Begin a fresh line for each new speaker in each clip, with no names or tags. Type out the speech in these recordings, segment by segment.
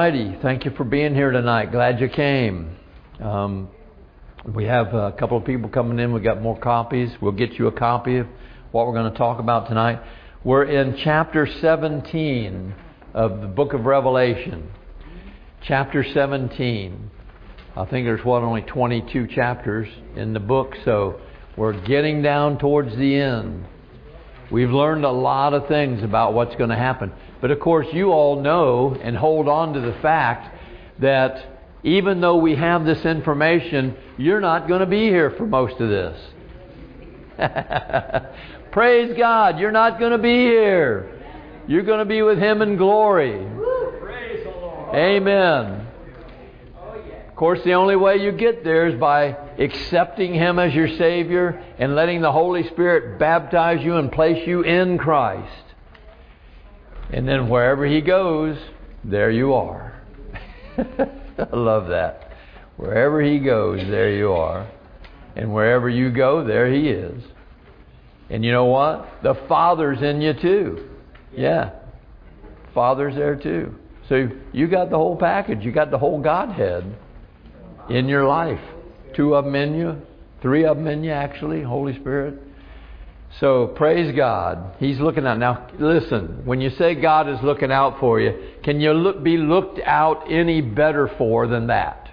righty. Thank you for being here tonight. Glad you came. We have a couple of people coming in. We got more copies. We'll get you a copy of what we're going to talk about tonight. We're in chapter 17 of the book of Revelation. Chapter 17. I think there's only 22 chapters in the book, so we're getting down towards the end. We've learned a lot of things about what's going to happen. But of course, you all know and hold on to the fact that even though we have this information, you're not going to be here for most of this. Praise God, you're not going to be here. You're going to be with Him in glory.
Praise the Lord.
Amen. Of course, the only way you get there is by accepting Him as your Savior and letting the Holy Spirit baptize you and place you in Christ. And then wherever He goes, there you are. I love that. Wherever He goes, there you are. And wherever you go, there He is. And you know what? The Father's in you too. Yeah. Father's there too. So you got the whole package. You got the whole Godhead in your life. 2 of them in you. 3 of them in you, actually. Holy Spirit. So praise God. He's looking out. Now listen, when you say God is looking out for you, can you be looked out any better for than that?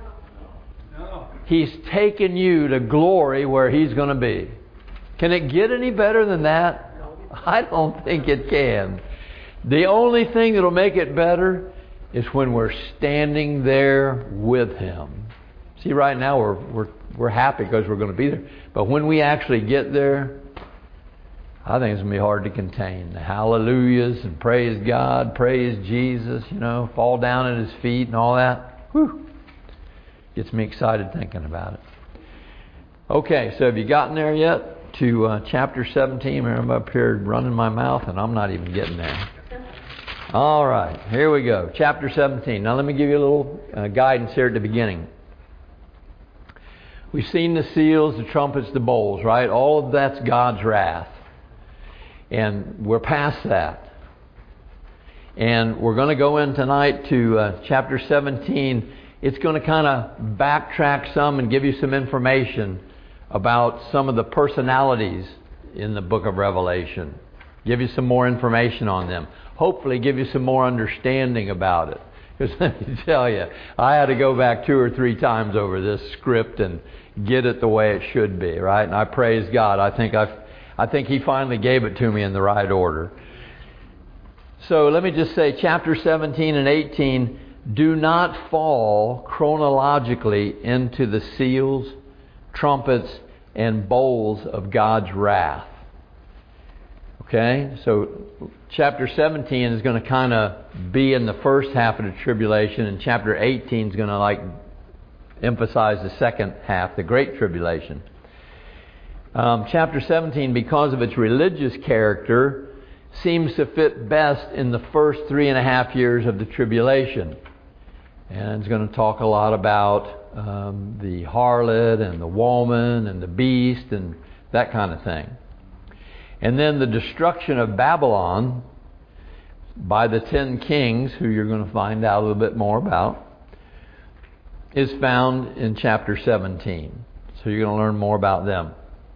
No.
He's taken you to glory where He's going to be. Can it get any better than that? I don't think it can. The only thing that will make it better is when we're standing there with Him. See, right now we're happy because we're going to be there. But when we actually get there, I think it's going to be hard to contain. The hallelujahs and praise God, praise Jesus, fall down at His feet and all that. Whew. Gets me excited thinking about it. Okay, so have you gotten there yet to chapter 17? I'm up here running my mouth and I'm not even getting there. All right, here we go. Chapter 17. Now let me give you a little guidance here at the beginning. We've seen the seals, the trumpets, the bowls, right? All of that's God's wrath. And we're past that. And we're going to go in tonight to chapter 17. It's going to kind of backtrack some and give you some information about some of the personalities in the book of Revelation. Give you some more information on them. Hopefully give you some more understanding about it. Because let me tell you, I had to go back 2 or 3 times over this script and get it the way it should be, right? And I praise God. I think He finally gave it to me in the right order. So let me just say, chapter 17 and 18 do not fall chronologically into the seals, trumpets, and bowls of God's wrath. Okay? So chapter 17 is going to kind of be in the first half of the tribulation, and chapter 18 is going to emphasize the second half, the Great Tribulation. Chapter 17, because of its religious character, seems to fit best in the first 3.5 years of the tribulation. And it's going to talk a lot about the harlot and the woman and the beast and that kind of thing. And then the destruction of Babylon by the 10 kings, who you're going to find out a little bit more about, is found in chapter 17. So you're going to learn more about them.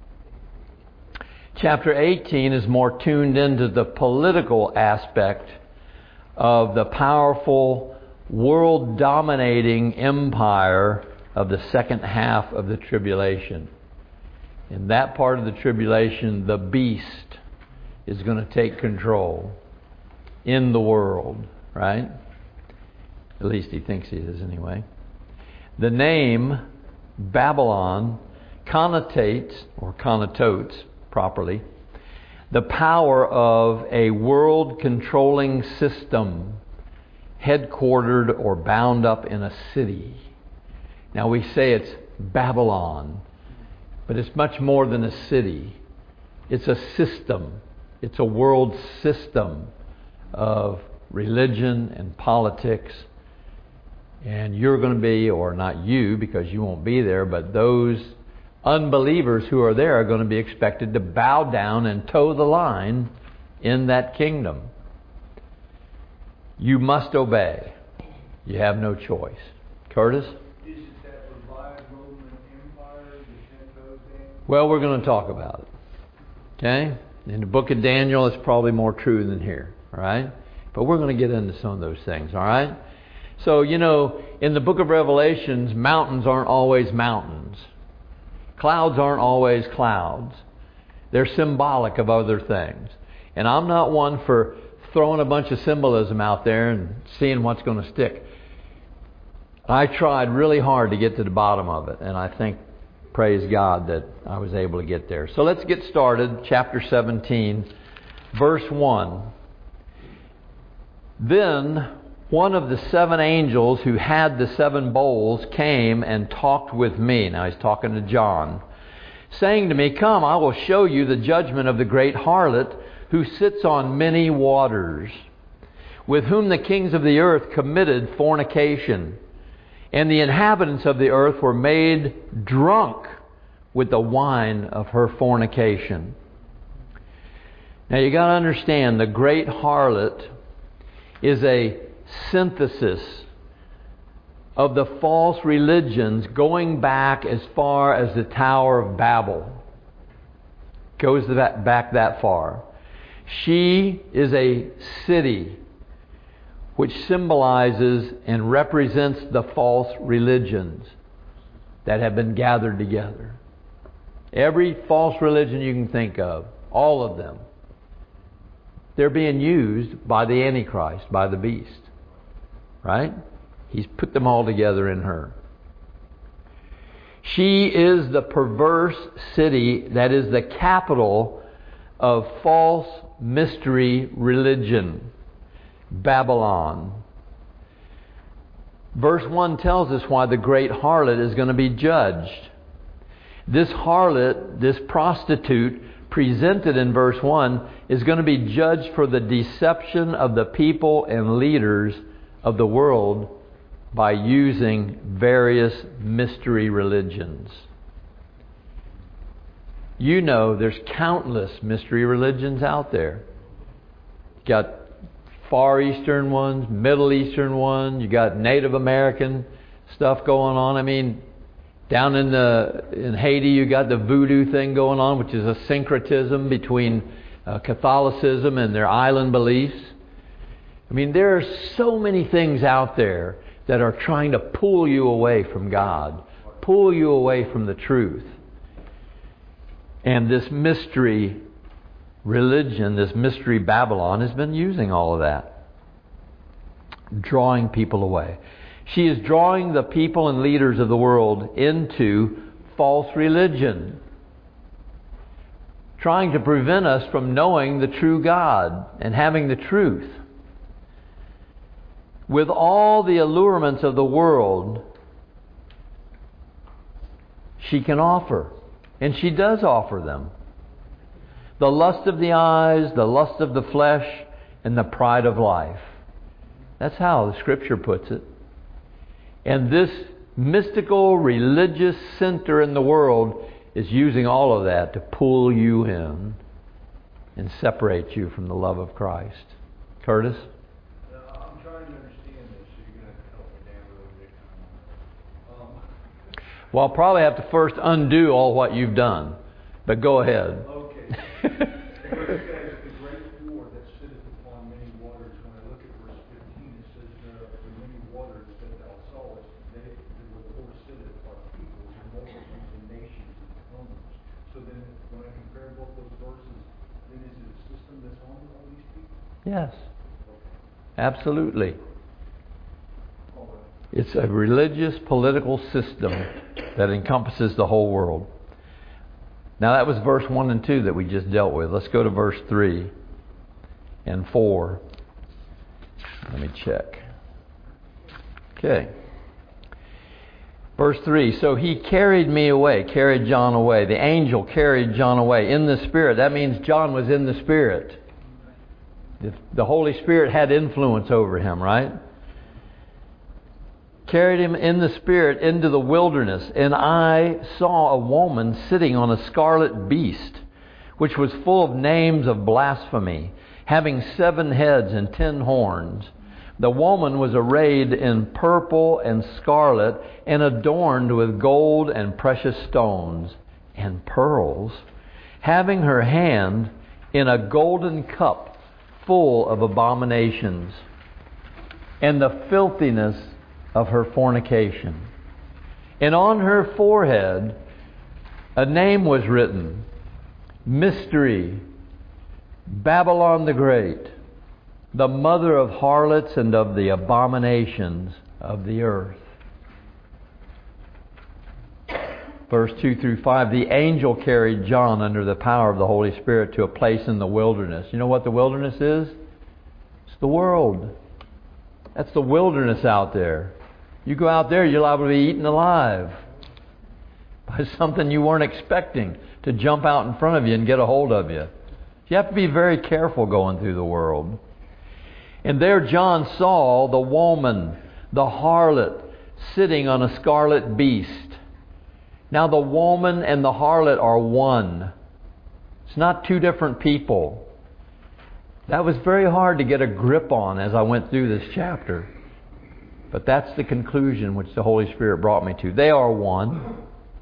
Chapter 18 is more tuned into the political aspect of the powerful, world-dominating empire of the second half of the tribulation. In that part of the tribulation, the beast is going to take control in the world, right? At least he thinks he is anyway. The name Babylon connotates properly the power of a world-controlling system headquartered or bound up in a city. Now we say it's Babylon, but it's much more than a city. It's a system. It's a world system of religion and politics. And you're going to be, or not you because you won't be there, but those unbelievers who are there are going to be expected to bow down and toe the line in that kingdom. You must obey. You have no choice. Curtis?
Is it that revived Roman Empire that sent those in?
Well, we're going to talk about it. Okay? In the book of Daniel, it's probably more true than here. All right? But we're going to get into some of those things. All right? So, in the book of Revelations, mountains aren't always mountains. Clouds aren't always clouds. They're symbolic of other things. And I'm not one for throwing a bunch of symbolism out there and seeing what's going to stick. I tried really hard to get to the bottom of it, and I think, praise God, that I was able to get there. So let's get started. Chapter 17, verse 1. Then one of the 7 angels who had the 7 bowls came and talked with me. Now he's talking to John, saying to me, "Come, I will show you the judgment of the great harlot who sits on many waters, with whom the kings of the earth committed fornication, and the inhabitants of the earth were made drunk with the wine of her fornication." Now you got to understand, the great harlot is a synthesis of the false religions going back as far as the Tower of Babel. Goes back that far. She is a city which symbolizes and represents the false religions that have been gathered together. Every false religion you can think of, all of them, they're being used by the Antichrist, by the beast. Right? He's put them all together in her. She is the perverse city that is the capital of false mystery religion, Babylon. Verse 1 tells us why the great harlot is going to be judged. This harlot, this prostitute, presented in verse 1, is going to be judged for the deception of the people and leaders of the world by using various mystery religions. There's countless mystery religions out there. You got Far Eastern ones, Middle Eastern ones, you got Native American stuff going on. I mean, down in Haiti, you got the voodoo thing going on, which is a syncretism between Catholicism and their island beliefs. I mean, there are so many things out there that are trying to pull you away from God, pull you away from the truth. And this mystery religion, this mystery Babylon, has been using all of that, drawing people away. She is drawing the people and leaders of the world into false religion, trying to prevent us from knowing the true God and having the truth. With all the allurements of the world, she can offer, and she does offer them. The lust of the eyes, the lust of the flesh, and the pride of life. That's how the Scripture puts it. And this mystical religious center in the world is using all of that to pull you in and separate you from the love of Christ. Curtis?
I'm trying to understand this, so you're going to have to help me down a little bit.
Well, I'll probably have to first undo all what you've done. But go ahead.
Okay. It says, the great war that sitteth upon many waters. When I look at verse 15, it says, the many waters that thou sawest, they were the Lord sitteth are peoples and multitudes and nations and tongues. So then, when I compare both those verses, then is it a system that's on with all these people?
Yes. Absolutely.
All right.
It's a religious, political system that encompasses the whole world. Now that was verse 1 and 2 that we just dealt with. Let's go to verse 3 and 4. Let me check. Okay. Verse 3, so he carried me away, carried John away. The angel carried John away in the Spirit. That means John was in the Spirit. The Holy Spirit had influence over him, right? Carried him in the Spirit into the wilderness, and I saw a woman sitting on a scarlet beast, which was full of names of blasphemy, having 7 heads and 10 horns, The woman was arrayed in purple and scarlet and adorned with gold and precious stones and pearls, having her hand in a golden cup full of abominations and the filthiness of her fornication. And on her forehead a name was written, Mystery, Babylon the Great, the mother of harlots and of the abominations of the earth. Verse 2 through 5, the angel carried John under the power of the Holy Spirit to a place in the wilderness. You know what the wilderness is? It's the world. That's the wilderness out there. You go out there, you're liable to be eaten alive by something you weren't expecting to jump out in front of you and get a hold of you. You have to be very careful going through the world. And there John saw the woman, the harlot, sitting on a scarlet beast. Now the woman and the harlot are one. It's not two different people. That was very hard to get a grip on as I went through this chapter. But that's the conclusion which the Holy Spirit brought me to. They are one.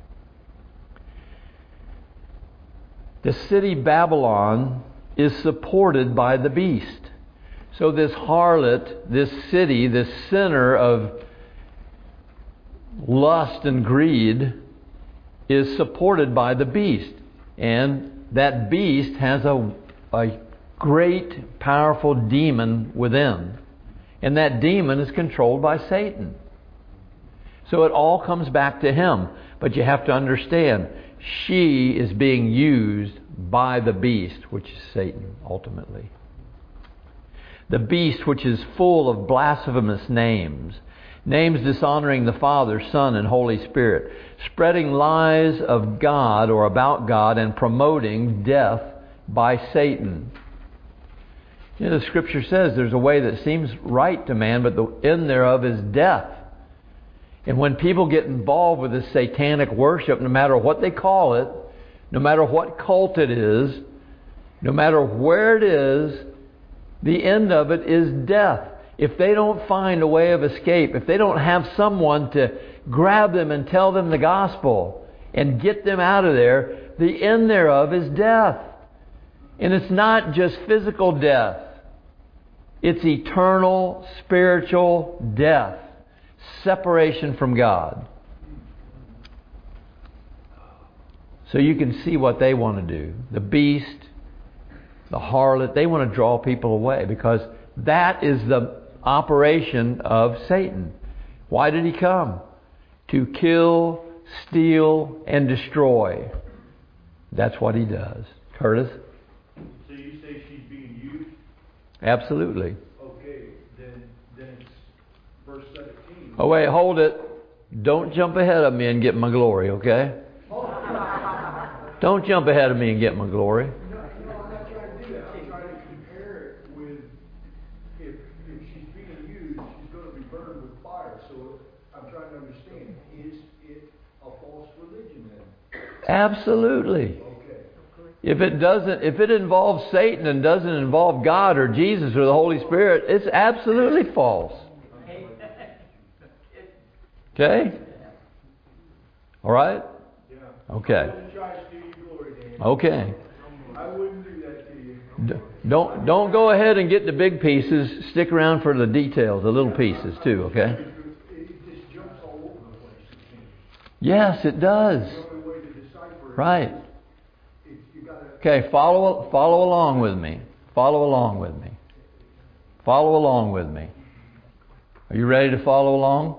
The city Babylon is supported by the beast. So this harlot, this city, this sinner of lust and greed is supported by the beast. And that beast has a great, powerful demon within. And that demon is controlled by Satan. So it all comes back to him. But you have to understand, she is being used by the beast, which is Satan, ultimately. The beast, which is full of blasphemous names. Names dishonoring the Father, Son, and Holy Spirit. Spreading lies of God or about God and promoting death by Satan. You know, the Scripture says there's a way that seems right to man, but the end thereof is death. And when people get involved with this satanic worship, no matter what they call it, no matter what cult it is, no matter where it is, the end of it is death. If they don't find a way of escape, if they don't have someone to grab them and tell them the gospel and get them out of there, the end thereof is death. And it's not just physical death. It's eternal, spiritual death. Separation from God. So you can see what they want to do. The beast, the harlot, they want to draw people away because that is the operation of Satan. Why did he come? To kill, steal, and destroy. That's what he does. Curtis?
So you say she's being used?
Absolutely.
Okay, then it's verse 17.
Oh wait, hold it. Don't jump ahead of me and get my glory, okay? Don't jump ahead of me and get my glory.
No, I'm not trying to do that. I'm trying to compare it with if she's being used, she's going to be burned with fire. So I'm trying to understand, is it a false religion then?
Absolutely.
Okay.
If it involves Satan and doesn't involve God or Jesus or the Holy Spirit, it's absolutely false. Okay? All right?
Yeah.
Okay.
I wouldn't try to steal your glory, Dan.
Okay.
I wouldn't do that to you.
Don't go ahead and get the big pieces. Stick around for the details, the little pieces too, okay?
It just jumps all over the place, it seems.
Yes, it does.
The only way to decipher it
Right.
is you gotta.
Okay, follow along with me. Follow along with me. Follow along with me. Are you ready to follow along?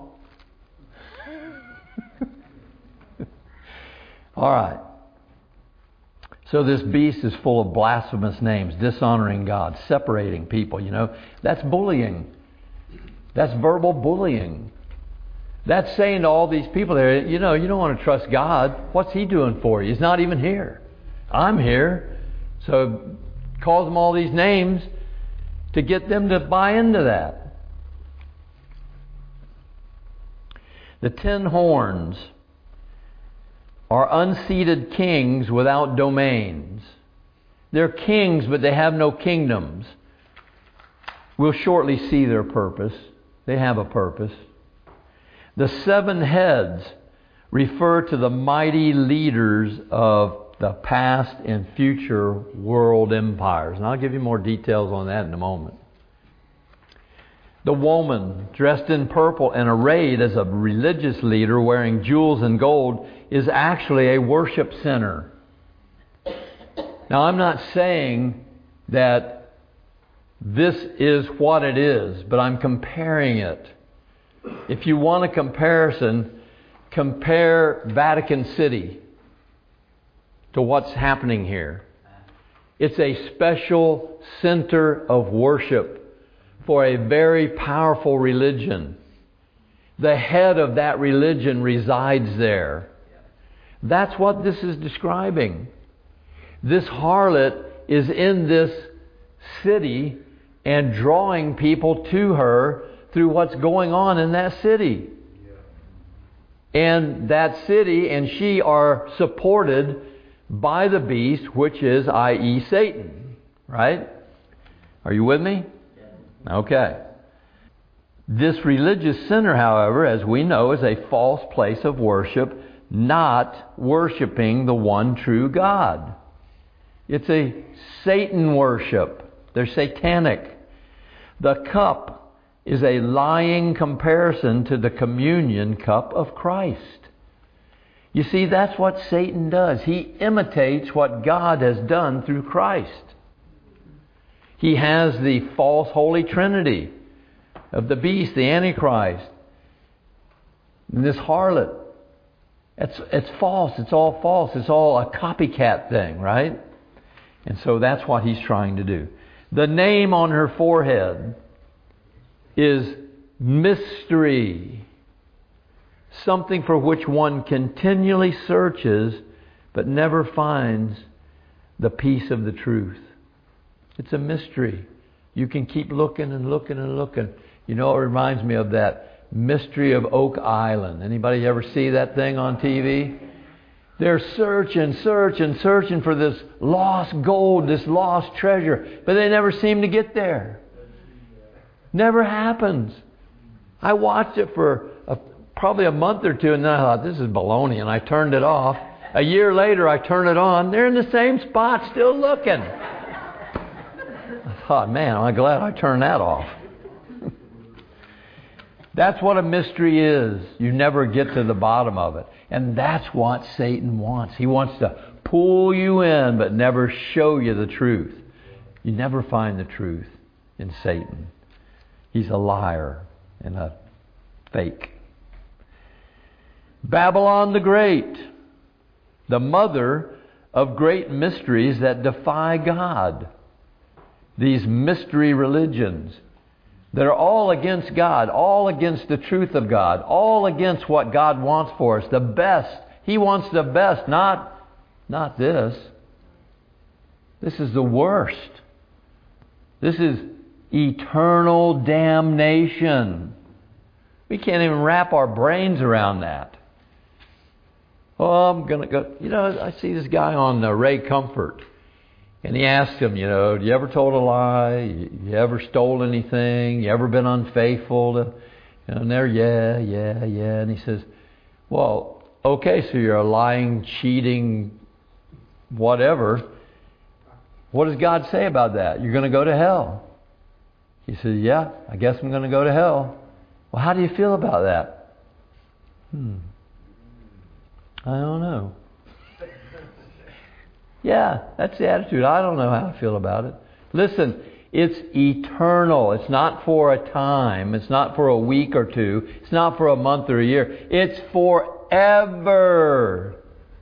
All right. So this beast is full of blasphemous names, dishonoring God, separating people, you know. That's bullying. That's verbal bullying. That's saying to all these people there, you know, you don't want to trust God. What's He doing for you? He's not even here. I'm here. So calls them all these names to get them to buy into that. The 10 horns are unseated kings without domains. They're kings, but they have no kingdoms. We'll shortly see their purpose. They have a purpose. The 7 heads refer to the mighty leaders of the past and future world empires. And I'll give you more details on that in a moment. The woman, dressed in purple and arrayed as a religious leader wearing jewels and gold, is actually a worship center. Now, I'm not saying that this is what it is, but I'm comparing it. If you want a comparison, compare Vatican City to what's happening here. It's a special center of worship for a very powerful religion. The head of that religion resides there. That's what this is describing. This harlot is in this city and drawing people to her through what's going on in that city. And that city and she are supported by the beast, which is, i.e., Satan. Right? Are you with me? Okay. This religious center, however, as we know, is a false place of worship, not worshiping the one true God. It's a Satan worship. They're satanic. The cup is a lying comparison to the communion cup of Christ. You see, that's what Satan does. He imitates what God has done through Christ. He has the false Holy Trinity of the beast, the Antichrist, and this harlot. It's false. It's all false. It's all a copycat thing, right? And so that's what he's trying to do. The name on her forehead is mystery. Something for which one continually searches but never finds the peace of the truth. It's a mystery. You can keep looking and looking and looking. You know, it reminds me of that Mystery of Oak Island. Anybody ever see that thing on TV? They're searching for this lost gold, this lost treasure. But they never seem to get there. Never happens. I watched it for probably a month or two, and then I thought, this is baloney, and I turned it off. A year later, I turn it on. They're in the same spot, still looking. I thought, man, I'm glad I turned that off. That's what a mystery is. You never get to the bottom of it. And that's what Satan wants. He wants to pull you in, but never show you the truth. You never find the truth in Satan. He's a liar and a fake. Babylon the Great, the mother of great mysteries that defy God. These mystery religions that are all against God, all against the truth of God, all against what God wants for us, the best. He wants the best, not this. This is the worst. This is eternal damnation. We can't even wrap our brains around that. Oh, I'm going to go. You know, I see this guy on Ray Comfort. And he asked him, you know, you ever told a lie? You ever stole anything? You ever been unfaithful to... And they're, yeah. And he says, well, okay, so you're a lying, cheating, whatever. What does God say about that? You're going to go to hell. He says, yeah, I guess I'm going to go to hell. Well, how do you feel about that? I don't know. Yeah, that's the attitude. I don't know how I feel about it. Listen, it's eternal. It's not for a time. It's not for a week or two. It's not for a month or a year. It's forever.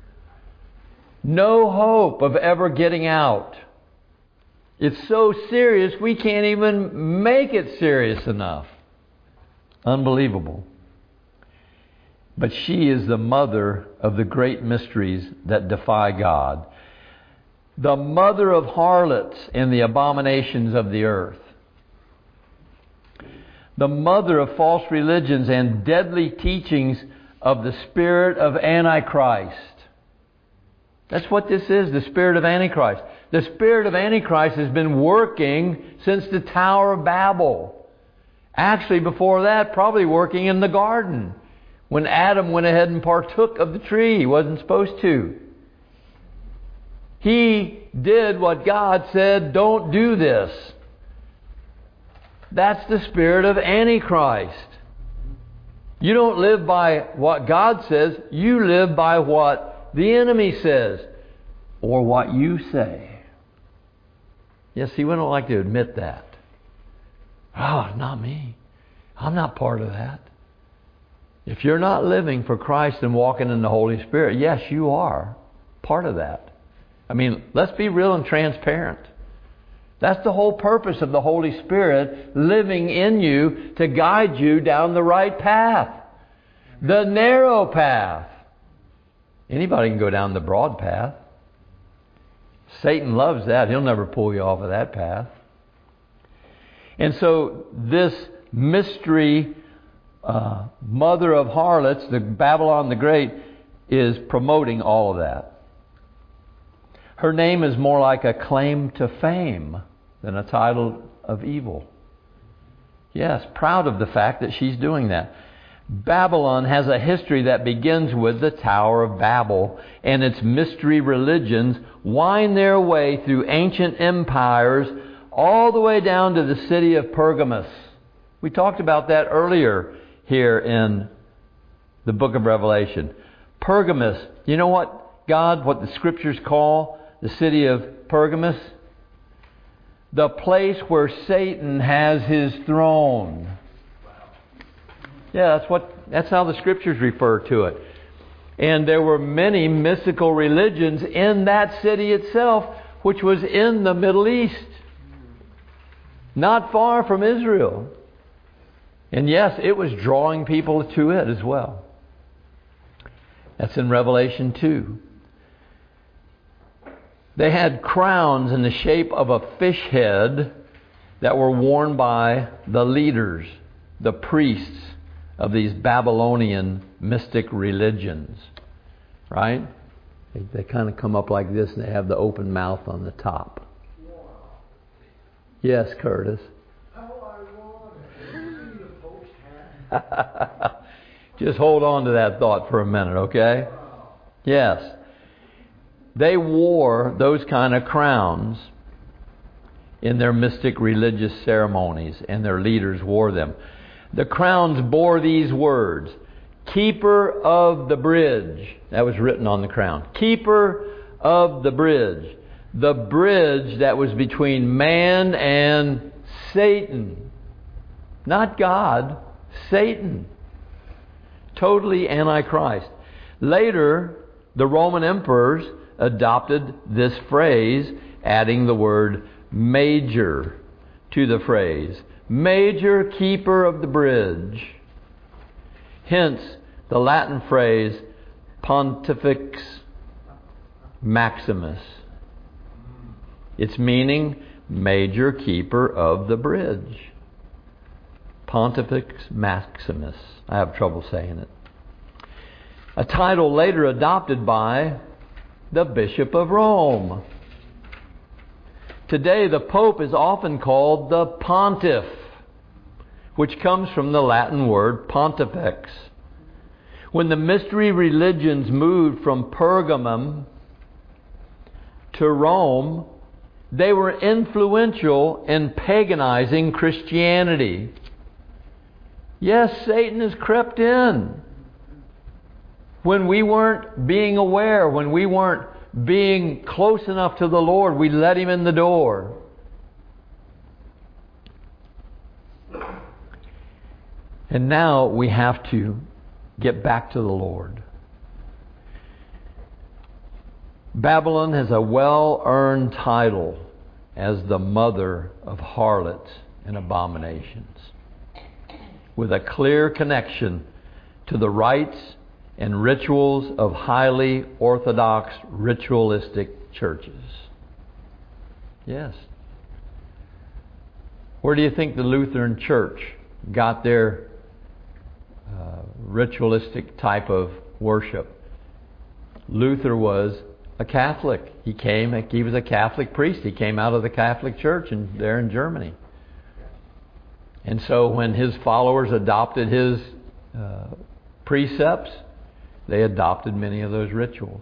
No hope of ever getting out. It's so serious we can't even make it serious enough. Unbelievable. But she is the mother of the great mysteries that defy God. The mother of harlots and the abominations of the earth. The mother of false religions and deadly teachings of the spirit of Antichrist. That's what this is, the spirit of Antichrist. The spirit of Antichrist has been working since the Tower of Babel. Actually, before that, probably working in the garden when Adam went ahead and partook of the tree. He wasn't supposed to. He did what God said, don't do this. That's the spirit of Antichrist. You don't live by what God says, you live by what the enemy says, or what you say. Yes, see, we don't like to admit that. Oh, not me. I'm not part of that. If you're not living for Christ and walking in the Holy Spirit, yes, you are part of that. I mean, let's be real and transparent. That's the whole purpose of the Holy Spirit living in you to guide you down the right path. The narrow path. Anybody can go down the broad path. Satan loves that. He'll never pull you off of that path. And so this mystery mother of harlots, the Babylon the Great, is promoting all of that. Her name is more like a claim to fame than a title of evil. Yes, proud of the fact that she's doing that. Babylon has a history that begins with the Tower of Babel, and its mystery religions wind their way through ancient empires all the way down to the city of Pergamus. We talked about that earlier here in the book of Revelation. Pergamus, you know what the Scriptures call the city of Pergamus? The place where Satan has his throne. Yeah, that's how the Scriptures refer to it. And there were many mystical religions in that city itself, which was in the Middle East, not far from Israel. And yes, it was drawing people to it as well. That's in Revelation 2. They had crowns in the shape of a fish head that were worn by the leaders, the priests of these Babylonian mystic religions. Right? They kind of come up like this and they have the open mouth on the top. Yes, Curtis. Just hold on to that thought for a minute, okay? Yes. They wore those kind of crowns in their mystic religious ceremonies, and their leaders wore them. The crowns bore these words: Keeper of the bridge. That was written on the crown. Keeper of the bridge. The bridge that was between man and Satan. Not God, Satan. Totally antichrist. Later, the Roman emperors adopted this phrase, adding the word major to the phrase. Major keeper of the bridge. Hence, the Latin phrase Pontifex Maximus. Its meaning, major keeper of the bridge. Pontifex Maximus. I have trouble saying it. A title later adopted by the Bishop of Rome. Today, the Pope is often called the Pontiff, which comes from the Latin word pontifex. When the mystery religions moved from Pergamum to Rome, they were influential in paganizing Christianity. Yes, Satan has crept in. When we weren't being aware, when we weren't being close enough to the Lord, we let him in the door. And now we have to get back to the Lord. Babylon has a well-earned title as the mother of harlots and abominations, with a clear connection to the rites and rituals of highly orthodox ritualistic churches. Yes. Where do you think the Lutheran Church got their ritualistic type of worship? Luther was a Catholic. He was a Catholic priest. He came out of the Catholic Church there in Germany. And so when his followers adopted his precepts, they adopted many of those rituals.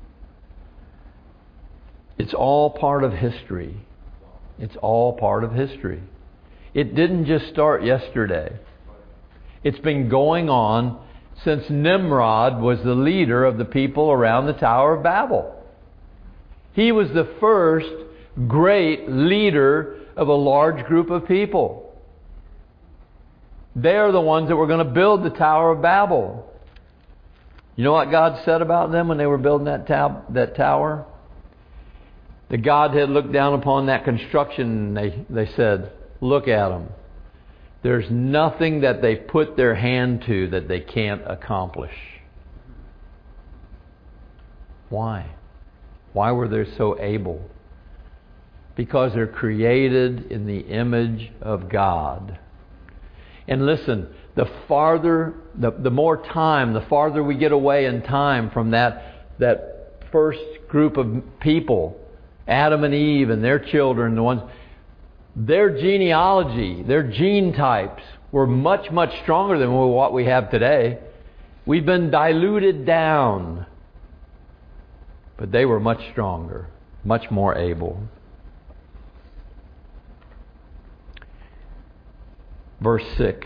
It's all part of history. It's all part of history. It didn't just start yesterday. It's been going on since Nimrod was the leader of the people around the Tower of Babel. He was the first great leader of a large group of people. They are the ones that were going to build the Tower of Babel. You know what God said about them when they were building that tower? The Godhead looked down upon that construction and they said, look at them. There's nothing that they put their hand to that they can't accomplish. Why? Why were they so able? Because they're created in the image of God. And listen, the more time, the farther we get away in time from that first group of people, Adam and Eve and their children, their genealogy, their gene types were much, much stronger than what we have today. We've been diluted down. But they were much stronger, much more able. Verse 6.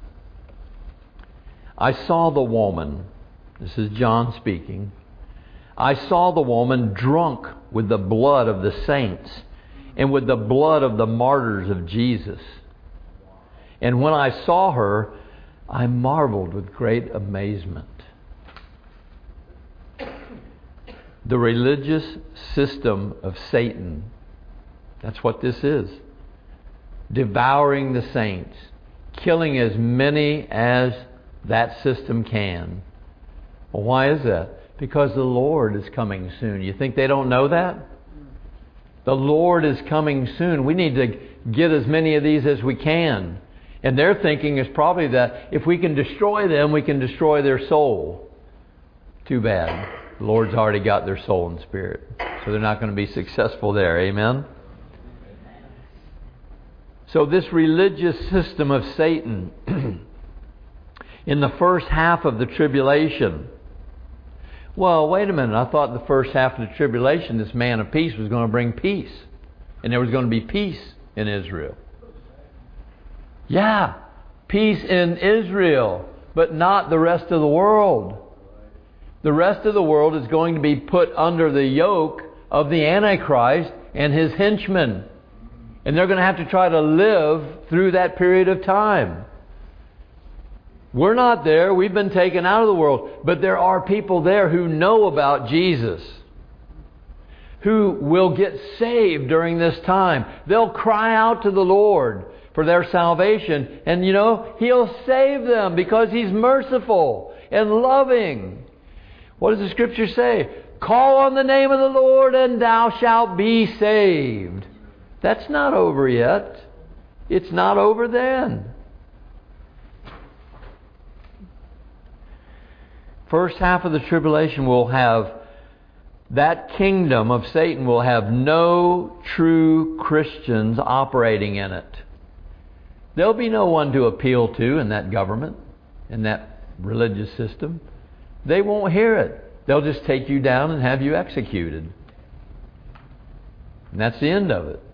I saw the woman, this is John speaking, I saw the woman drunk with the blood of the saints and with the blood of the martyrs of Jesus. And when I saw her, I marveled with great amazement. The religious system of Satan, that's what this is. Devouring the saints, killing as many as that system can. Well, why is that? Because the Lord is coming soon. You think they don't know that? The Lord is coming soon. We need to get as many of these as we can. And their thinking is probably that if we can destroy them, we can destroy their soul. Too bad. The Lord's already got their soul and spirit. So they're not going to be successful there. Amen? So this religious system of Satan, in the first half of the tribulation, well, wait a minute, I thought the first half of the tribulation, this man of peace was going to bring peace. And there was going to be peace in Israel. Yeah, peace in Israel, but not the rest of the world. The rest of the world is going to be put under the yoke of the Antichrist and his henchmen. And they're going to have to try to live through that period of time. We're not there. We've been taken out of the world. But there are people there who know about Jesus, who will get saved during this time. They'll cry out to the Lord for their salvation. And you know, He'll save them because He's merciful and loving. What does the Scripture say? Call on the name of the Lord and thou shalt be saved. That's not over yet. It's not over then. First half of the tribulation will have, that kingdom of Satan will have no true Christians operating in it. There'll be no one to appeal to in that government, in that religious system. They won't hear it. They'll just take you down and have you executed. And that's the end of it.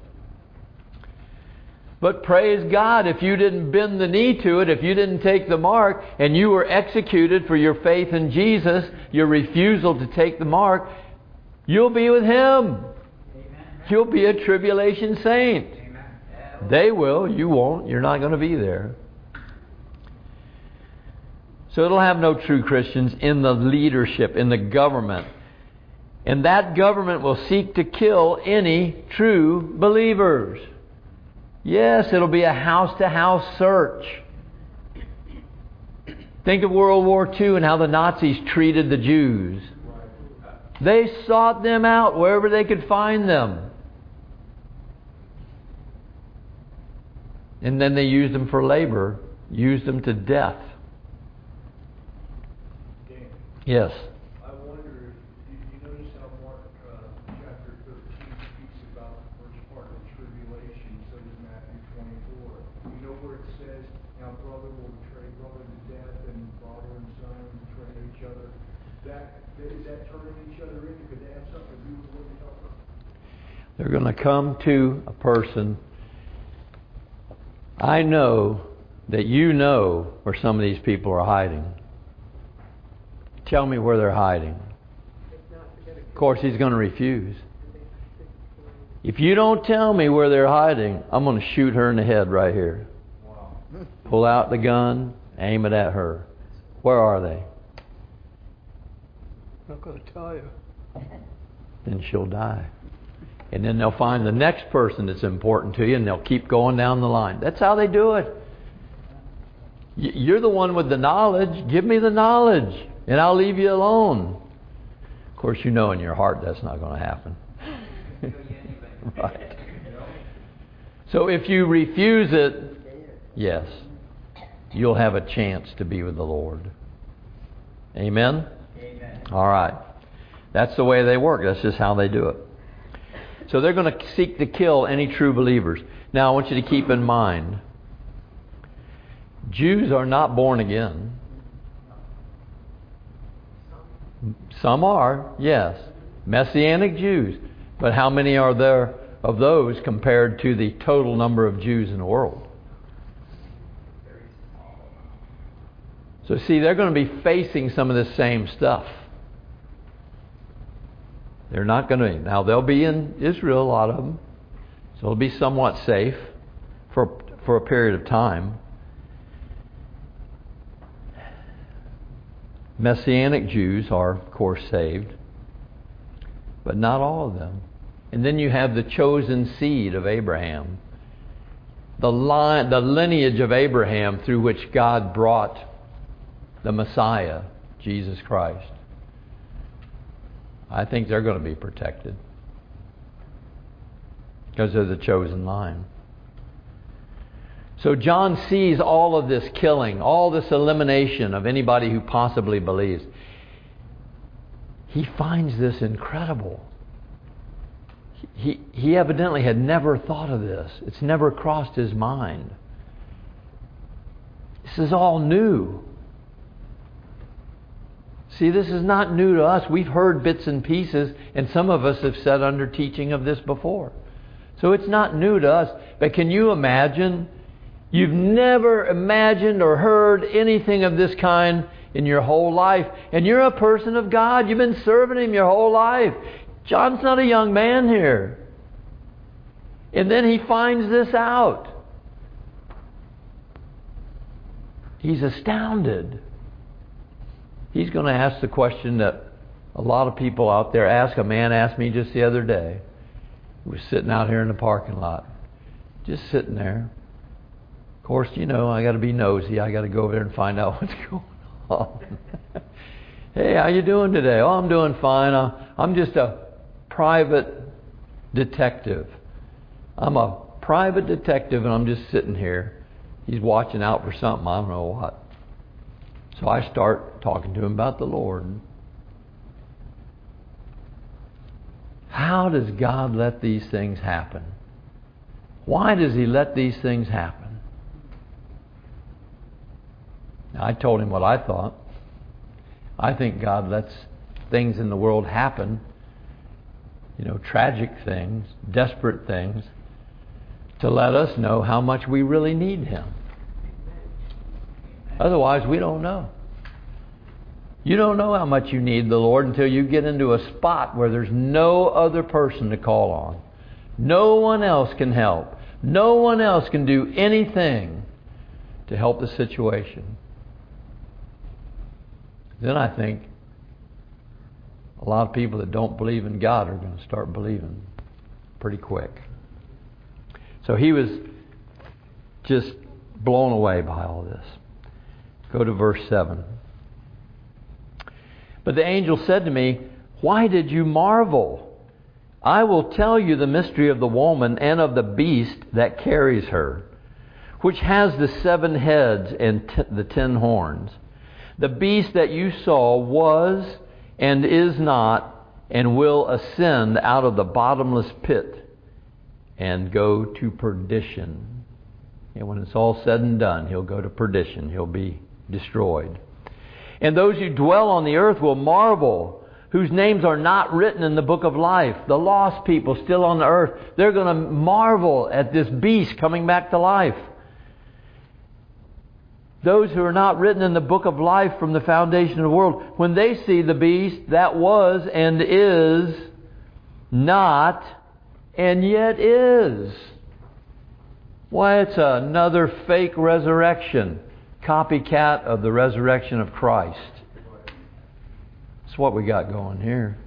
But praise God, if you didn't bend the knee to it, if you didn't take the mark, and you were executed for your faith in Jesus, your refusal to take the mark, you'll be with Him. You'll be a tribulation saint. They will, you won't. You're not going to be there. So it'll have no true Christians in the leadership, in the government. And that government will seek to kill any true believers. Yes, it'll be a house-to-house search. Think of World War II and how the Nazis treated the Jews. They sought them out wherever they could find them. And then they used them for labor, used them to death.
Dan,
Yes.
I wonder if you notice how Mark Is that turning each other in? Could they have something to do with what you're talking about?
They're going to come to a person. I know that you know where some of these people are hiding. Tell me where they're hiding. Of course, he's going to refuse. If you don't tell me where they're hiding, I'm going to shoot her in the head right here. Pull out the gun, aim it at her. Where are they?
I'm not going to tell you.
Then she'll die. And then they'll find the next person that's important to you, and they'll keep going down the line. That's how they do it. You're the one with the knowledge. Give me the knowledge, and I'll leave you alone. Of course, you know in your heart that's not going to happen. Right. So if you refuse it, yes, you'll have a chance to be with the Lord. Amen?
Amen.
All right. That's the way they work. That's just how they do it. So they're going to seek to kill any true believers. Now, I want you to keep in mind, Jews are not born again. Some are, yes. Messianic Jews. But how many are there of those compared to the total number of Jews in the world? So see, they're going to be facing some of this same stuff. They're not going to... Now, they'll be in Israel, a lot of them. So it'll be somewhat safe for a period of time. Messianic Jews are, of course, saved. But not all of them. And then you have the chosen seed of Abraham. The lineage of Abraham through which God brought the Messiah, Jesus Christ. I think they're going to be protected. Because they're the chosen line. So John sees all of this killing, all this elimination of anybody who possibly believes. He finds this incredible. He evidently had never thought of this. It's never crossed his mind. This is all new. See, this is not new to us. We've heard bits and pieces, and some of us have sat under teaching of this before. So it's not new to us. But can you imagine? You've never imagined or heard anything of this kind in your whole life. And you're a person of God. You've been serving Him your whole life. John's not a young man here. And then he finds this out. He's astounded. He's going to ask the question that a lot of people out there ask. A man asked me just the other day. He was sitting out here in the parking lot. Just sitting there. Of course, you know, I got to be nosy. I got to go over there and find out what's going on. Hey, how you doing today? Oh, I'm doing fine. I'm just a private detective. I'm a private detective and I'm just sitting here. He's watching out for something. I don't know what. So I start talking to him about the Lord. How does God let these things happen? Why does He let these things happen? Now, I told him what I thought. I think God lets things in the world happen, tragic things, desperate things, to let us know how much we really need Him. Otherwise, we don't know. You don't know how much you need the Lord until you get into a spot where there's no other person to call on. No one else can help. No one else can do anything to help the situation. Then I think a lot of people that don't believe in God are going to start believing pretty quick. So he was just blown away by all this. Go to verse 7. But the angel said to me, "Why did you marvel? I will tell you the mystery of the woman and of the beast that carries her, which has the 7 heads and the 10 horns. The beast that you saw was and is not and will ascend out of the bottomless pit and go to perdition." And when it's all said and done, he'll go to perdition. He'll be destroyed. "And those who dwell on the earth will marvel, whose names are not written in the book of life. The lost people still on the earth. They're going to marvel at this beast coming back to life. Those who are not written in the book of life from the foundation of the world, when they see the beast that was and is not and yet is. Why, it's another fake resurrection. Copycat of the resurrection of Christ. That's what we got going here.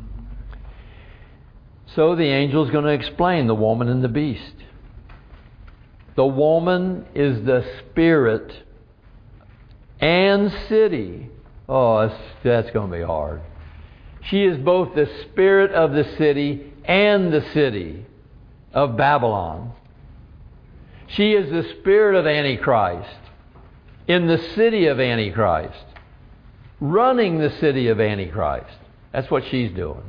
So the angel is going to explain the woman and the beast. The woman is the spirit and city. Oh, that's going to be hard. She is both the spirit of the city and the city of Babylon. She is the spirit of Antichrist in the city of Antichrist, running the city of Antichrist. That's what she's doing.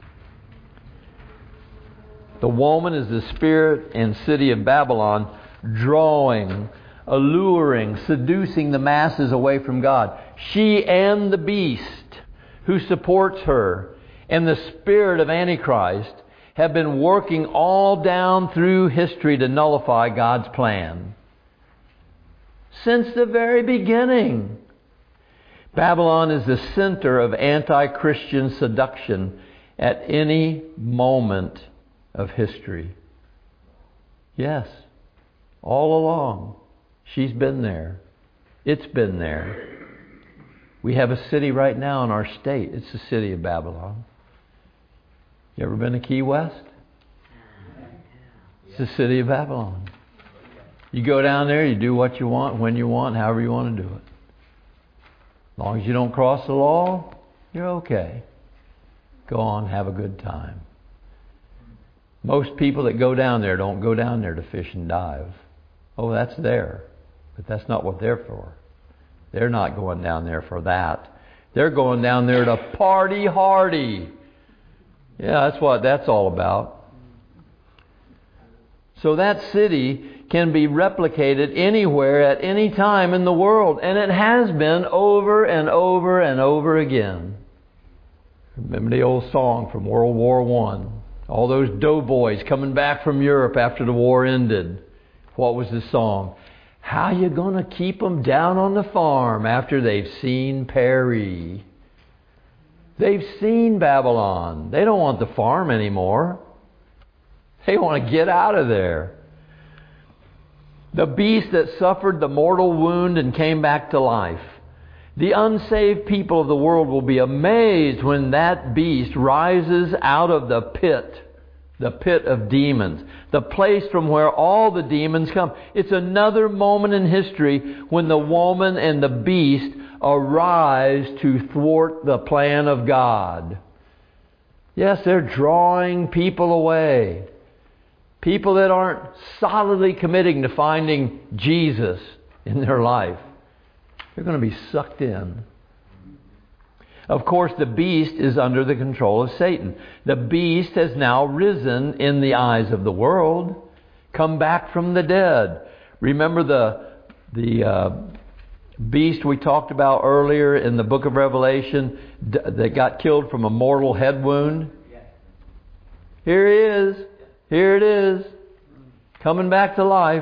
The woman is the spirit and city of Babylon, drawing, alluring, seducing the masses away from God. She and the beast who supports her and the spirit of Antichrist have been working all down through history to nullify God's plan. Since the very beginning, Babylon is the center of anti-Christian seduction at any moment of history. Yes, all along. She's been there. It's been there. We have a city right now in our state. It's the city of Babylon. You ever been to Key West? It's the city of Babylon. You go down there, you do what you want, when you want, however you want to do it. As long as you don't cross the law, you're okay. Go on, have a good time. Most people that go down there don't go down there to fish and dive. Oh, that's there. But that's not what they're for. They're not going down there for that. They're going down there to party hardy. Yeah, that's what that's all about. So that city can be replicated anywhere at any time in the world. And it has been over and over and over again. Remember the old song from World War I. All those doughboys coming back from Europe after the war ended. What was the song? How you going to keep them down on the farm after they've seen Paris? They've seen Babylon. They don't want the farm anymore. They want to get out of there. The beast that suffered the mortal wound and came back to life. The unsaved people of the world will be amazed when that beast rises out of the pit of demons, the place from where all the demons come. It's another moment in history when the woman and the beast arise to thwart the plan of God. Yes, they're drawing people away. People that aren't solidly committing to finding Jesus in their life. They're going to be sucked in. Of course, the beast is under the control of Satan. The beast has now risen in the eyes of the world, come back from the dead. Remember the beast we talked about earlier in the book of Revelation that got killed from a mortal head wound? Here he is. Here it is. Coming back to life.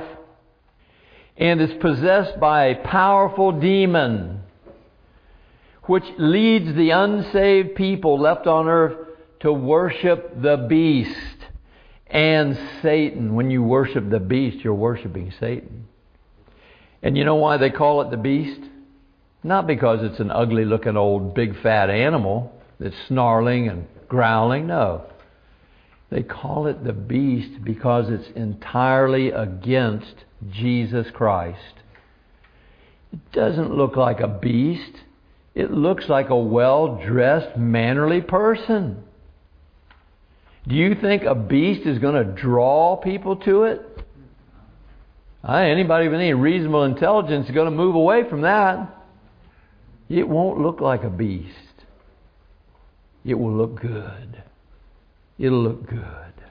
And is possessed by a powerful demon, which leads the unsaved people left on earth to worship the beast and Satan. When you worship the beast, you're worshiping Satan. And you know why they call it the beast? Not because it's an ugly looking old big fat animal that's snarling and growling. No. They call it the beast because it's entirely against Jesus Christ. It doesn't look like a beast. It looks like a well-dressed, mannerly person. Do you think a beast is going to draw people to it? Anybody with any reasonable intelligence is going to move away from that. It won't look like a beast. It will look good. It'll look good.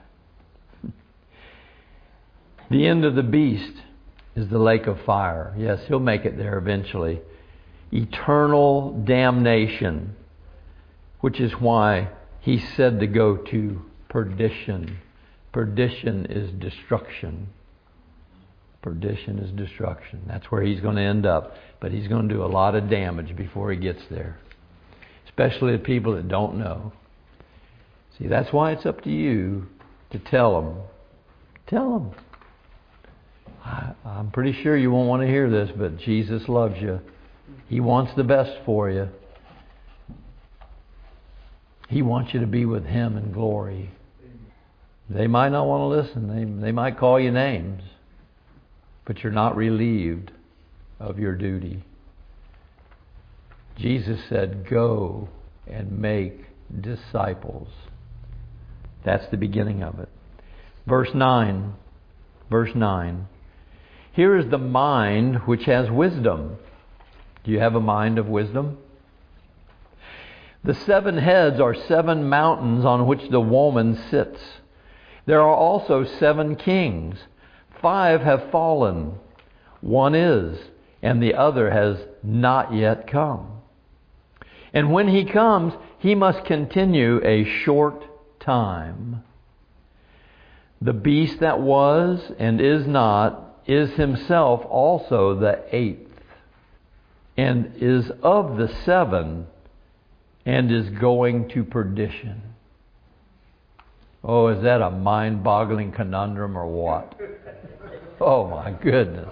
The end of the beast is the lake of fire. Yes, he'll make it there eventually. Eternal damnation, which is why he said to go to perdition. Perdition is destruction. Perdition is destruction. That's where he's going to end up. But he's going to do a lot of damage before he gets there. Especially the people that don't know. See, that's why it's up to you to tell them. Tell them. I'm pretty sure you won't want to hear this, but Jesus loves you. He wants the best for you. He wants you to be with Him in glory. They might not want to listen. They might call you names. But you're not relieved of your duty. Jesus said, go and make disciples. That's the beginning of it. Verse 9. Verse 9. Here is the mind which has wisdom. Do you have a mind of wisdom? The 7 heads are 7 mountains on which the woman sits. There are also 7 kings. 5 have fallen. 1 is, and the other has not yet come. And when he comes, he must continue a short time. The beast that was and is not is himself also the 8th, and is of the 7, and is going to perdition. Oh, is that a mind-boggling conundrum or what? Oh my goodness.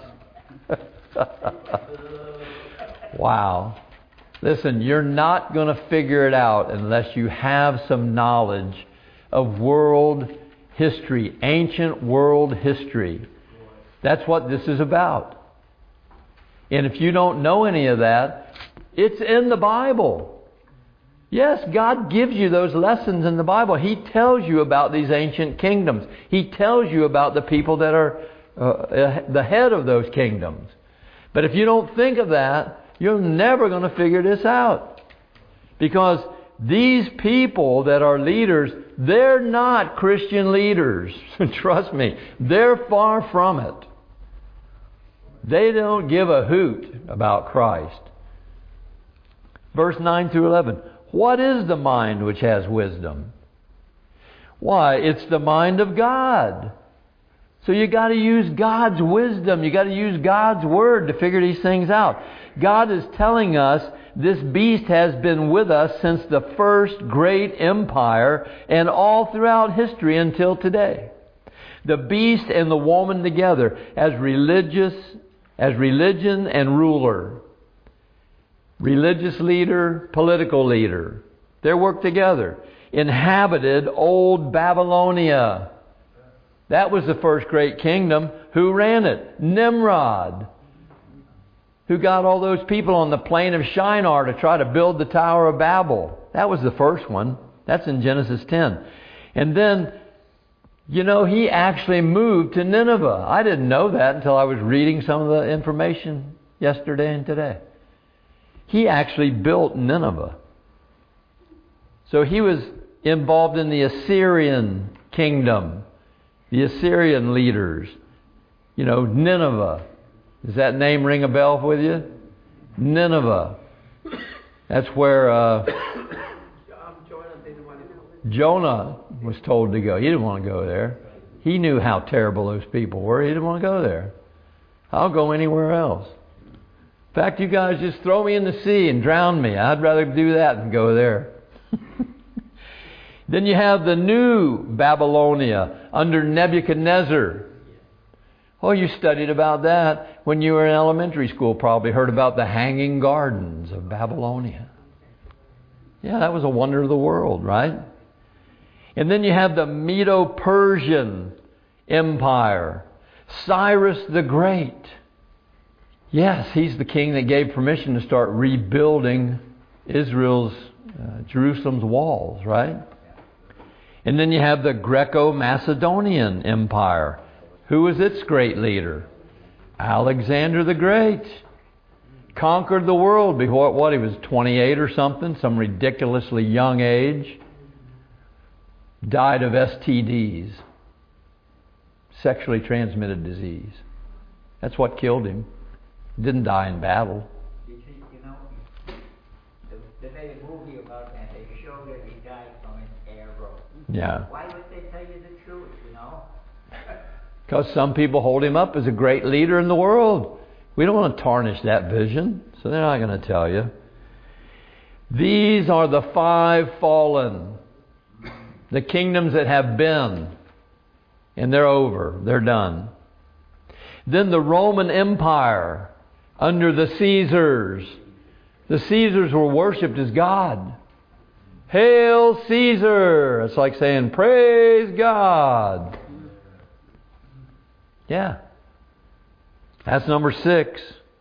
Wow. Listen, you're not going to figure it out unless you have some knowledge of world history, ancient world history. That's what this is about. And if you don't know any of that, it's in the Bible. Yes, God gives you those lessons in the Bible. He tells you about these ancient kingdoms. He tells you about the people that are the head of those kingdoms. But if you don't think of that, you're never going to figure this out. Because these people that are leaders, they're not Christian leaders. Trust me, they're far from it. They don't give a hoot about Christ. Verse 9 through 11. What is the mind which has wisdom? Why, it's the mind of God. So you got to use God's wisdom. You got to use God's Word to figure these things out. God is telling us this beast has been with us since the first great empire and all throughout history until today. The beast and the woman together as religion and ruler. Religious leader, political leader. They work together. Inhabited old Babylonia. That was the first great kingdom. Who ran it? Nimrod. Who got all those people on the plain of Shinar to try to build the Tower of Babel. That was the first one. That's in Genesis 10. And then, he actually moved to Nineveh. I didn't know that until I was reading some of the information yesterday and today. He actually built Nineveh. So he was involved in the Assyrian kingdom. The Assyrian leaders. Nineveh. Does that name ring a bell with you? Nineveh. That's where Jonah was told to go. He didn't want to go there. He knew how terrible those people were. He didn't want to go there. I'll go anywhere else. In fact, you guys just throw me in the sea and drown me. I'd rather do that than go there. Then you have the new Babylonia under Nebuchadnezzar. Oh, you studied about that when you were in elementary school. Probably heard about the Hanging Gardens of Babylonia. Yeah, that was a wonder of the world, right? And then you have the Medo-Persian Empire. Cyrus the Great. Yes, he's the king that gave permission to start rebuilding Jerusalem's walls, right? And then you have the Greco-Macedonian Empire. Who was its great leader? Alexander the Great. Conquered the world before, he was 28 or something, some ridiculously young age. Died of STDs. Sexually transmitted disease. That's what killed him. Didn't die in battle.
The day made a movie about that. They showed that he died from an arrow.
Yeah.
Why would they tell you the truth, you know?
Because some people hold him up as a great leader in the world. We don't want to tarnish that vision, so they're not going to tell you. These are the 5 fallen. The kingdoms that have been. And they're over. They're done. Then the Roman Empire under the Caesars. The Caesars were worshipped as God. Hail Caesar! It's like saying, praise God. Yeah. That's number 6.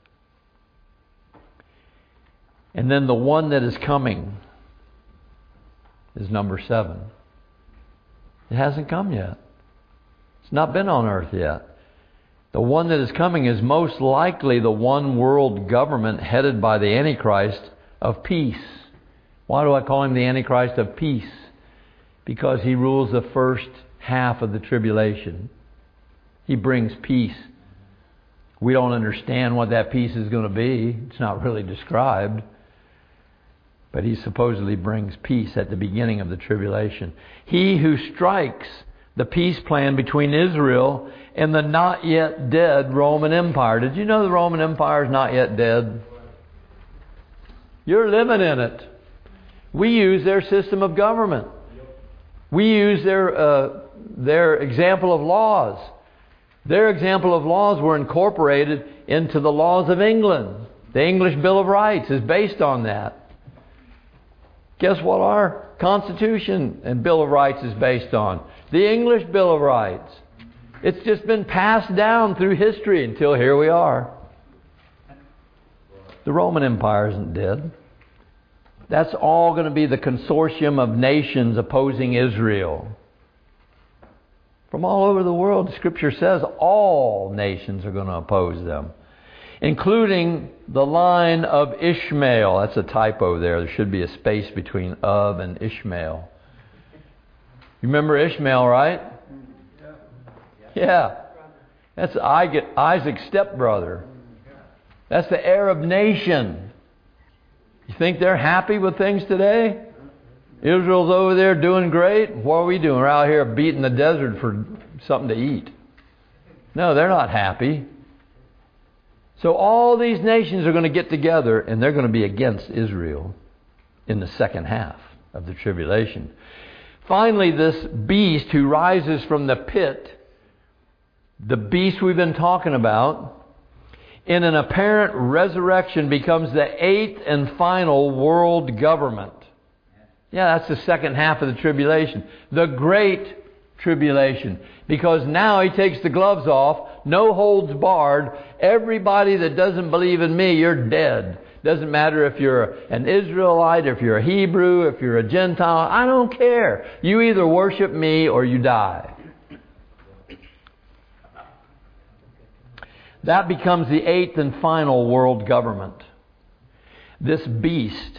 And then the one that is coming is number 7. It hasn't come yet. It's not been on earth yet. The one that is coming is most likely the one world government headed by the Antichrist of peace. Why do I call him the Antichrist of peace? Because he rules the first half of the tribulation. He brings peace. We don't understand what that peace is going to be. It's not really described. But he supposedly brings peace at the beginning of the tribulation. He who strikes the peace plan between Israel and the not yet dead Roman Empire. Did you know the Roman Empire is not yet dead? You're living in it. We use their system of government. We use their example of laws. Their example of laws were incorporated into the laws of England. The English Bill of Rights is based on that. Guess what our Constitution and Bill of Rights is based on? The English Bill of Rights. It's just been passed down through history until here we are. The Roman Empire isn't dead. That's all going to be the consortium of nations opposing Israel. From all over the world, Scripture says all nations are going to oppose them, including the line of Ishmael. That's a typo there. There should be a space between of and Ishmael. You remember Ishmael, right? Yeah. That's Isaac's stepbrother. That's the Arab nation. You think they're happy with things today? Israel's over there doing great. What are we doing? We're out here beating the desert for something to eat. No, they're not happy. So all these nations are going to get together and they're going to be against Israel in the second half of the tribulation. Finally, this beast who rises from the pit, the beast we've been talking about, in an apparent resurrection becomes the 8th and final world government. Yeah, that's the second half of the tribulation. The great tribulation. Because now he takes the gloves off, no holds barred. Everybody that doesn't believe in me, you're dead. Doesn't matter if you're an Israelite, if you're a Hebrew, if you're a Gentile. I don't care. You either worship me or you die. That becomes the 8th and final world government. This beast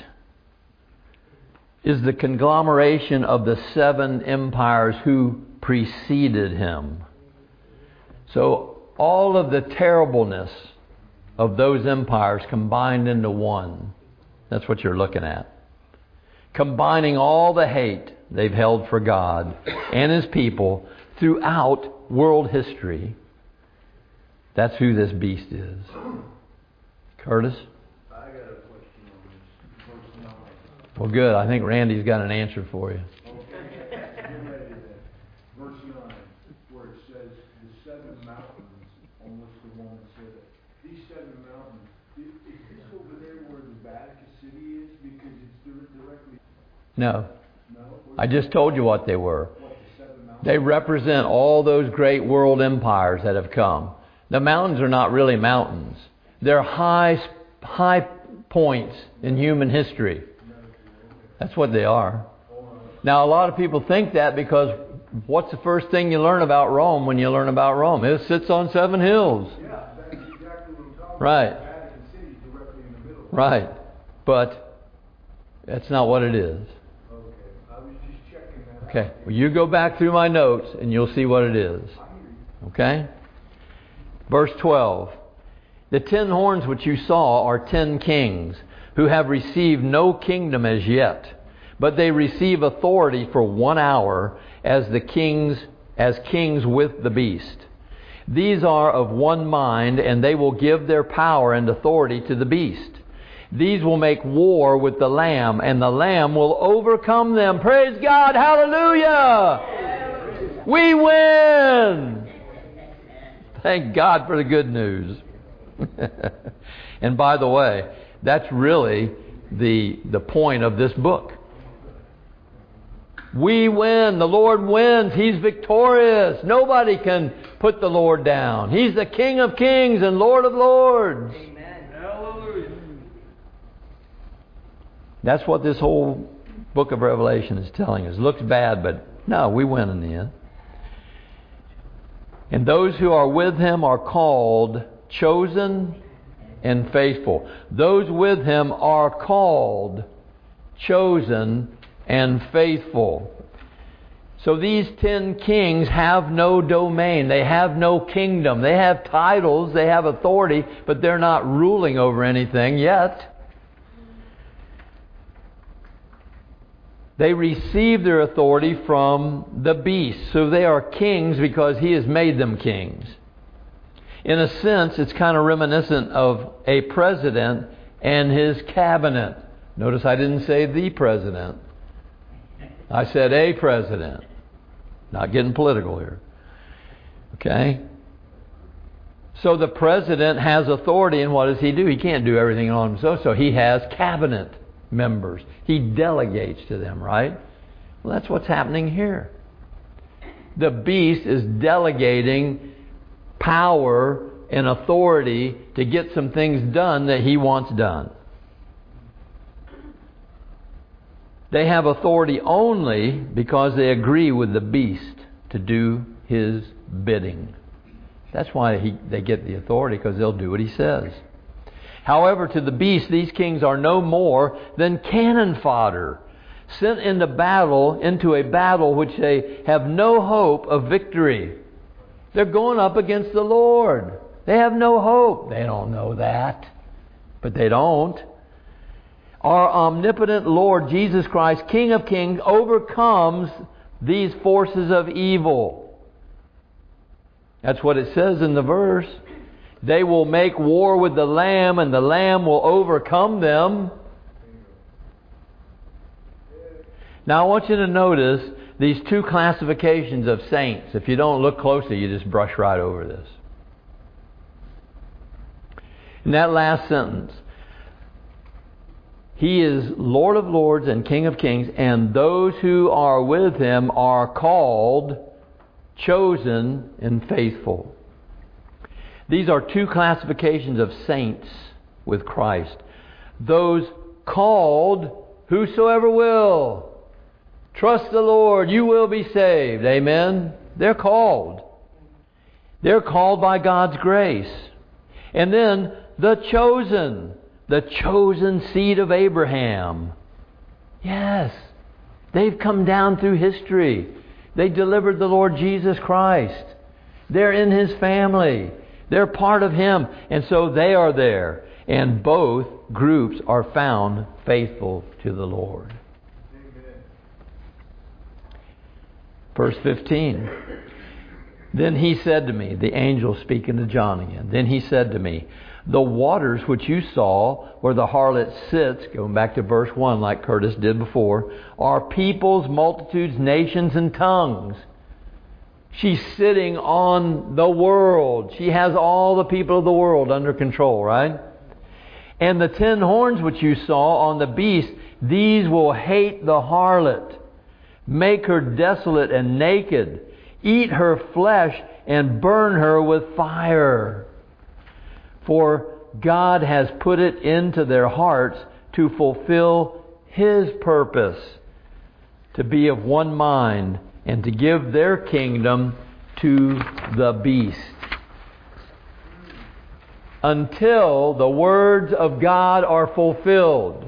is the conglomeration of the 7 empires who preceded him. So all of the terribleness of those empires combined into one. That's what you're looking at. Combining all the hate they've held for God and His people throughout world history. That's who this beast is. Curtis?
I got a question on this. Verse 9.
Well, good. I think Randy's got an answer for you.
Okay, get ready then. Verse 9, where it says, the 7 mountains on which the woman said, these 7 mountains, is this over there where the Vatican City is? Because it's directly...
No.
No?
I just told you what they were.
What, the 7 mountains?
They represent all those great world empires that have come. The mountains are not really mountains. They're high points in human history. That's what they are. Now, a lot of people think that because what's the first thing you learn about Rome when you learn about Rome? It sits on 7 hills.
Yeah, that's exactly what I'm talking
Right.
about. Vatican City is directly in the middle.
Right. But that's not what it is.
Okay, I was just checking that out.
Okay. Well, you go back through my notes and you'll see what it is. Okay? Verse 12. The 10 horns which you saw are 10 kings. who have received no kingdom as yet, but they receive authority for 1 hour as kings with the beast. These are of one mind, and they will give their power and authority to the beast. These will make war with the Lamb, and the Lamb will overcome them. Praise God! Hallelujah! We win! Thank God for the good news. And by the way, that's really the point of this book. We win. The Lord wins. He's victorious. Nobody can put the Lord down. He's the King of kings and Lord of lords.
Amen.
Hallelujah.
That's what this whole book of Revelation is telling us. Looks bad, but no, we win in the end. And those who are with Him are called, chosen, and faithful. Those with Him are called, chosen, and faithful. So these 10 kings have no domain. They have no kingdom. They have titles. They have authority, but they're not ruling over anything yet. They receive their authority from the beast. So they are kings because he has made them kings. In a sense, it's kind of reminiscent of a president and his cabinet. Notice I didn't say the president. I said a president. Not getting political here. Okay? So the president has authority, and what does he do? He can't do everything on himself, so he has cabinet members. He delegates to them, right? Well, that's what's happening here. The beast is delegating power and authority to get some things done that he wants done. They have authority only because they agree with the beast to do his bidding. That's why they get the authority, because they'll do what he says. However, to the beast, these kings are no more than cannon fodder, sent into a battle which they have no hope of victory. They're going up against the Lord. They have no hope. They don't know that, but they don't. Our omnipotent Lord Jesus Christ, King of kings, overcomes these forces of evil. That's what it says in the verse. They will make war with the Lamb, and the Lamb will overcome them. Now I want you to notice these two classifications of saints. If you don't look closely, you just brush right over this. In that last sentence, He is Lord of lords and King of kings, and those who are with Him are called, chosen, and faithful. These are two classifications of saints with Christ. Those called, whosoever will. Trust the Lord, you will be saved. Amen? They're called. They're called by God's grace. And then the chosen seed of Abraham. Yes, they've come down through history. They delivered the Lord Jesus Christ. They're in His family. They're part of Him. And so they are there. And both groups are found faithful to the Lord.
Amen.
Verse 15. Then he said to me, the angel speaking to John again, then he said to me, the waters which you saw where the harlot sits, going back to verse 1 like Curtis did before, are peoples, multitudes, nations, and tongues. She's sitting on the world. She has all the people of the world under control, right? And the 10 horns which you saw on the beast, these will hate the harlot, make her desolate and naked, eat her flesh, and burn her with fire. For God has put it into their hearts to fulfill His purpose, to be of one mind, and to give their kingdom to the beast, until the words of God are fulfilled.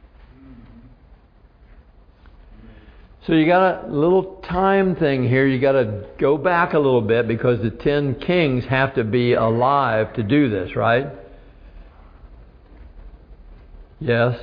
So you got a little time thing here. You got to go back a little bit, because the 10 kings have to be alive to do this, right? Yes?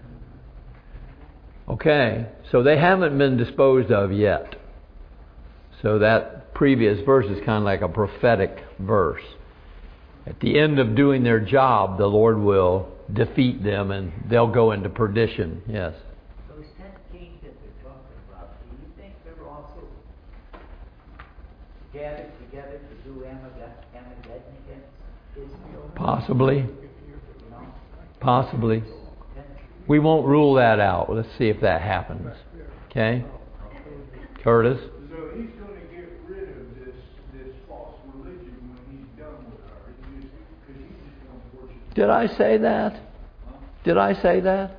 Okay, so they haven't been disposed of yet. So that previous verse is kind of like a prophetic verse. At the end of doing their job, the Lord will defeat them and they'll go into perdition. Yes?
Those 10 kings that they're talking about, do you think they're also gathered together to do Armageddon against Israel?
Possibly.
You know?
Possibly. We won't rule that out. Let's see if that happens. Okay? Curtis?
So he's going to get rid of this false religion when he's done with her. Because he's just going to worship.
Did I say that? Did I say that?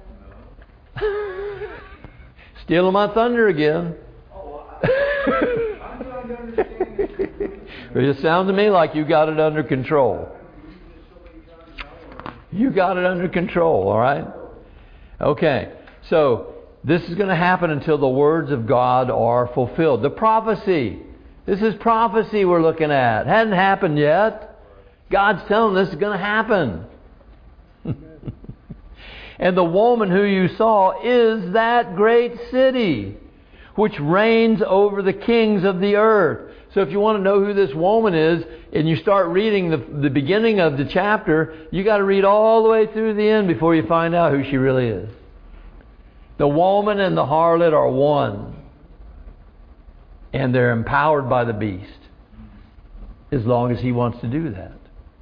Stealing my thunder again.
I'm trying to understand this.
It sounds to me like you got it under control. You got it under control, all right? Okay, so this is going to happen until the words of God are fulfilled. The prophecy. This is prophecy we're looking at. Hadn't happened yet. God's telling this is going to happen. And the woman who you saw is that great city, which reigns over the kings of the earth. So if you want to know who this woman is, and you start reading the beginning of the chapter, you got to read all the way through the end before you find out who she really is. The woman and the harlot are one. And they're empowered by the beast. As long as he wants to do that.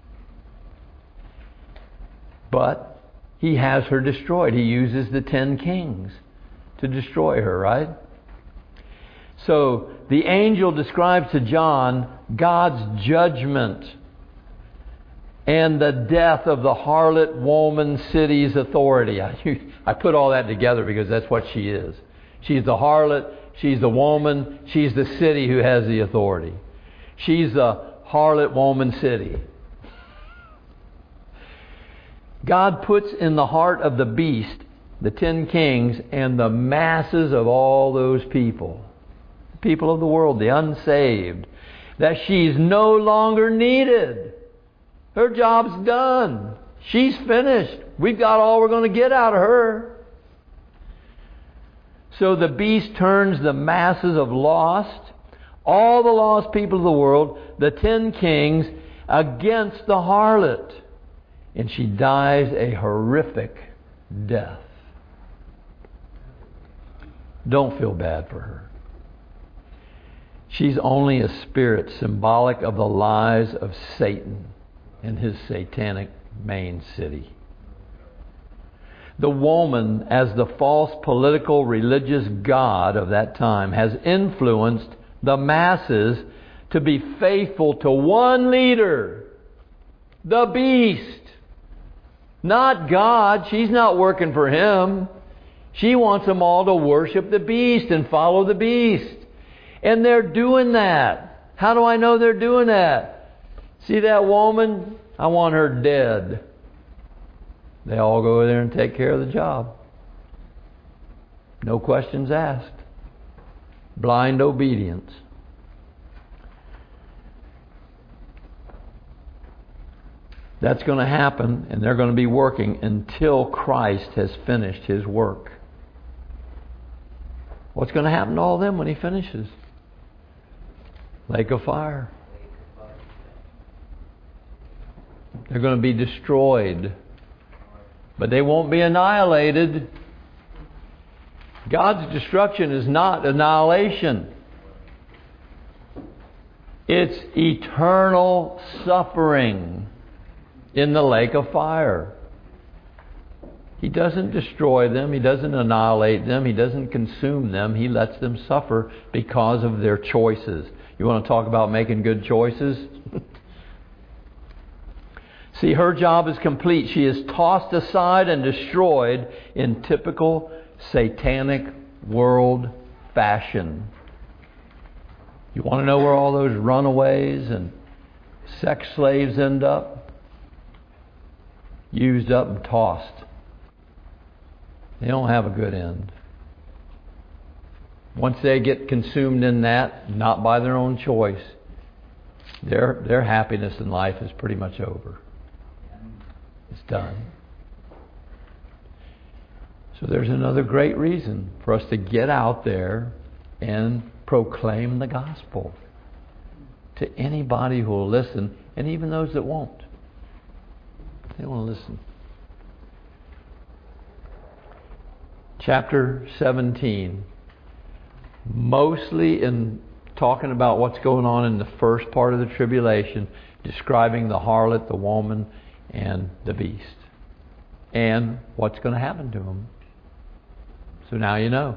But he has her destroyed. He uses the 10 kings to destroy her, right? So the angel describes to John God's judgment and the death of the harlot woman city's authority. I put all that together because that's what she is. She's the harlot, she's the woman, she's the city who has the authority. She's the harlot woman city. God puts in the heart of the beast the 10 kings and the masses of all those people. People of the world, the unsaved, that she's no longer needed. Her job's done. She's finished. We've got all we're going to get out of her. So the beast turns the masses of lost, all the lost people of the world, the 10 kings, against the harlot. And she dies a horrific death. Don't feel bad for her. She's only a spirit symbolic of the lies of Satan and his satanic main city. The woman, as the false political religious god of that time, has influenced the masses to be faithful to one leader, the beast. Not God. She's not working for him. She wants them all to worship the beast and follow the beast. And they're doing that. How do I know they're doing that? See that woman? I want her dead. They all go over there and take care of the job. No questions asked. Blind obedience. That's going to happen, and they're going to be working until Christ has finished His work. What's going to happen to all of them when He finishes? Lake of fire. They're going to be destroyed. But they won't be annihilated. God's destruction is not annihilation. It's eternal suffering in the lake of fire. He doesn't destroy them. He doesn't annihilate them. He doesn't consume them. He lets them suffer because of their choices. You want to talk about making good choices? See, her job is complete. She is tossed aside and destroyed in typical satanic world fashion. You want to know where all those runaways and sex slaves end up? Used up and tossed. They don't have a good end. Once they get consumed in that, not by their own choice, their happiness in life is pretty much over. It's done. So there's another great reason for us to get out there and proclaim the gospel to anybody who will listen, and even those that won't. They won't listen. Chapter 17, mostly in talking about what's going on in the first part of the tribulation, describing the harlot, the woman, and the beast, and what's going to happen to them. So now you know.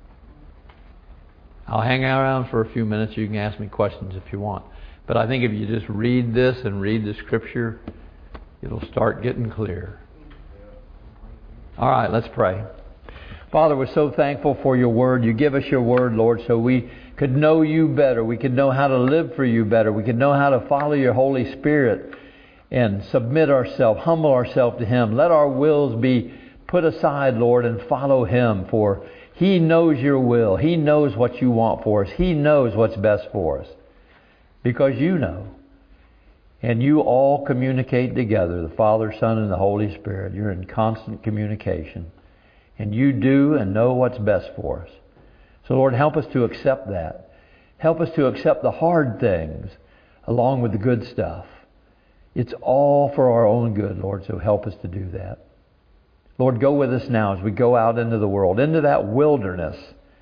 I'll hang around for a few minutes. You can ask me questions if you want. But I think if you just read this and read the Scripture, it'll start getting clear. All right, let's pray. Father, we're so thankful for your word. You give us your word, Lord, so we could know you better. We could know how to live for you better. We could know how to follow your Holy Spirit and submit ourselves, humble ourselves to Him. Let our wills be put aside, Lord, and follow Him, for He knows your will. He knows what you want for us. He knows what's best for us. Because you know. And you all communicate together, the Father, Son, and the Holy Spirit. You're in constant communication. And you do and know what's best for us. So Lord, help us to accept that. Help us to accept the hard things along with the good stuff. It's all for our own good, Lord, so help us to do that. Lord, go with us now as we go out into the world, into that wilderness,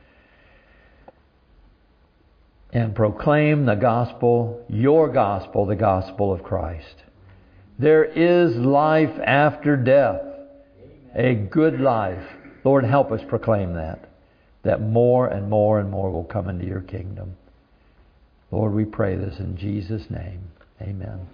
and proclaim the gospel, your gospel, the gospel of Christ. There is life after death, a good life. Lord, help us proclaim that more and more and more will come into your kingdom. Lord, we pray this in Jesus' name. Amen.